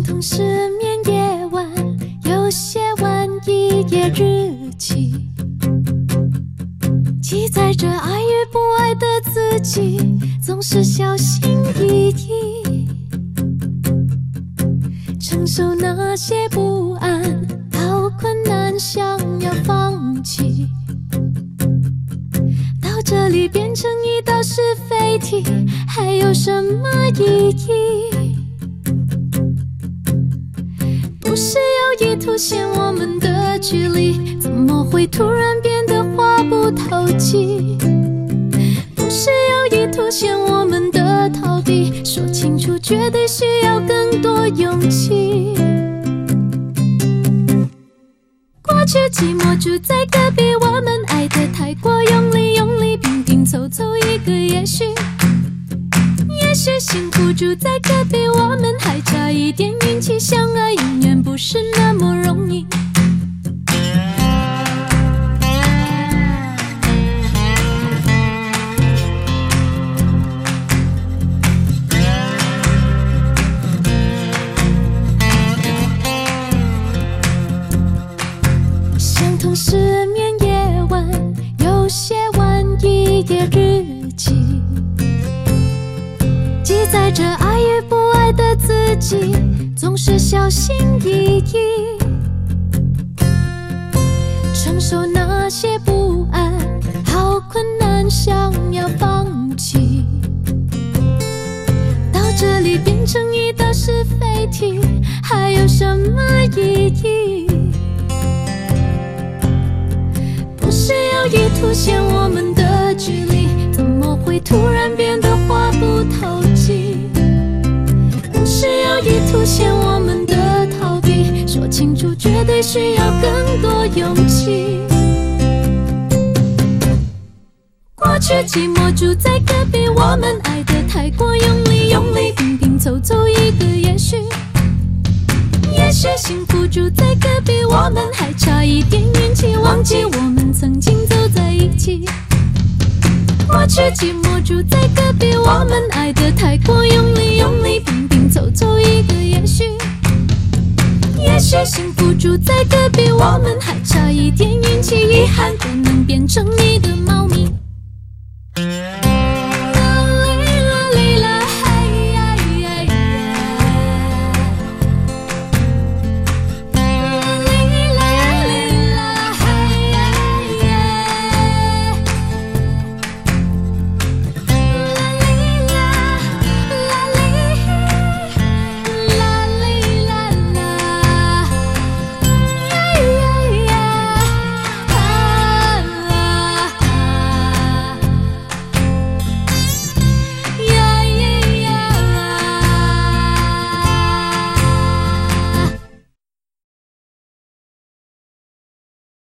同失眠夜晚，又写完一页日记，记载着爱与不爱的自己，总是小心翼翼，承受那些不安，好困难，想要放弃。到这里变成一道是非题，还有什么意义？不是有意凸显我们的距离，怎么会突然变得话不投机？不是有意凸显我们的逃避，说清楚绝对需要更多勇气。过去寂寞住在隔壁，我们爱得太过用力，用力拼拼凑凑一个也许。也许幸福住在隔壁，我们还差一点运气，相爱永远不是那么容易。相同失眠夜晚，又写完一页日记，记载着爱与不爱的自己，总是小心翼翼，承受那些不安，好困难，想要放弃。到这里变成一道是非题，还有什么意义？不是有意凸显我们的距离，怎么会突然变得话不投机？不是有意凸显我们的逃避，说清楚绝对需要更多勇气。过去寂寞住在隔壁，我们爱得太过用力，用力拼拼凑凑一个也许。也许幸福住在隔壁，我们还差一点运气，忘记我们曾经走在一起。过去寂寞住在隔壁，我们爱得太过用力，用力拼拼凑凑一个也许。也许幸福住在隔壁，我们还差一点运气，遗憾可能变成你的猫咪。